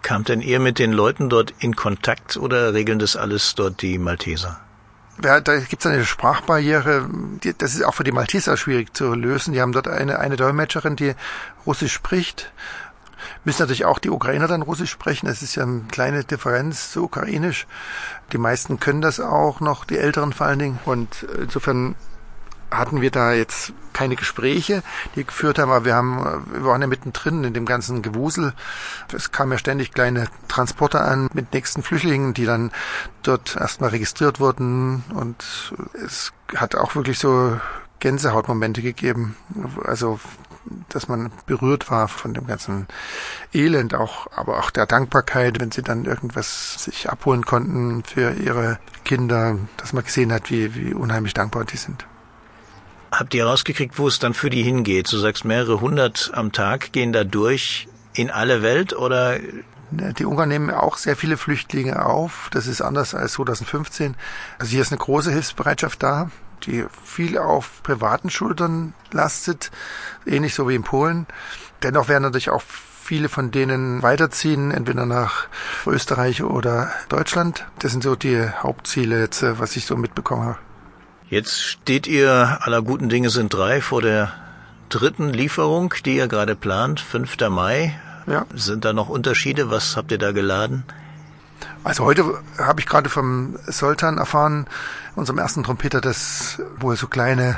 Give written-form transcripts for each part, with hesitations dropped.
Kamt denn ihr mit den Leuten dort in Kontakt oder regeln das alles dort die Malteser? Ja, da gibt's eine Sprachbarriere, das ist auch für die Malteser schwierig zu lösen. Die haben dort eine Dolmetscherin, die Russisch spricht. Müssen natürlich auch die Ukrainer dann Russisch sprechen. Es ist ja eine kleine Differenz zu Ukrainisch. Die meisten können das auch noch, die Älteren vor allen Dingen. Und insofern hatten wir da jetzt keine Gespräche, die geführt haben, aber wir waren ja mittendrin in dem ganzen Gewusel. Es kamen ja ständig kleine Transporter an mit nächsten Flüchtlingen, die dann dort erstmal registriert wurden, und es hat auch wirklich so Gänsehautmomente gegeben, also dass man berührt war von dem ganzen Elend, aber auch der Dankbarkeit, wenn sie dann irgendwas sich abholen konnten für ihre Kinder, dass man gesehen hat, wie unheimlich dankbar die sind. Habt ihr rausgekriegt, wo es dann für die hingeht? Du sagst, mehrere hundert am Tag gehen da durch in alle Welt, oder? Die Ungarn nehmen auch sehr viele Flüchtlinge auf. Das ist anders als 2015. Also hier ist eine große Hilfsbereitschaft da, die viel auf privaten Schultern lastet, ähnlich so wie in Polen. Dennoch werden natürlich auch viele von denen weiterziehen, entweder nach Österreich oder Deutschland. Das sind so die Hauptziele jetzt, was ich so mitbekommen habe. Jetzt steht ihr, aller guten Dinge sind 3, vor der 3. Lieferung, die ihr gerade plant, 5. Mai. Ja. Sind da noch Unterschiede? Was habt ihr da geladen? Also heute habe ich gerade vom Soltan erfahren, unserem ersten Trompeter, dass wohl so kleine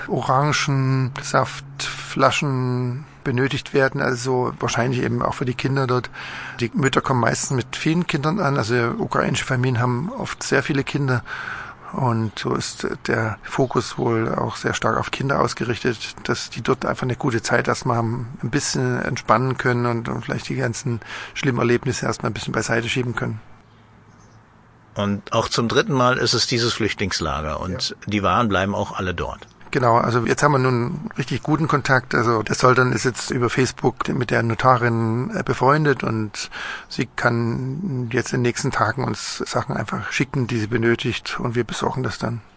Orangensaftflaschen benötigt werden, also wahrscheinlich eben auch für die Kinder dort. Die Mütter kommen meistens mit vielen Kindern an, also ukrainische Familien haben oft sehr viele Kinder. Und so ist der Fokus wohl auch sehr stark auf Kinder ausgerichtet, dass die dort einfach eine gute Zeit erstmal haben, ein bisschen entspannen können und vielleicht die ganzen schlimmen Erlebnisse erstmal ein bisschen beiseite schieben können. Und auch zum 3. Mal ist es dieses Flüchtlingslager und die Waren bleiben auch alle dort. Genau, also jetzt haben wir nun richtig guten Kontakt. Also der Soltan ist jetzt über Facebook mit der Notarin befreundet und sie kann jetzt in den nächsten Tagen uns Sachen einfach schicken, die sie benötigt, und wir besorgen das dann.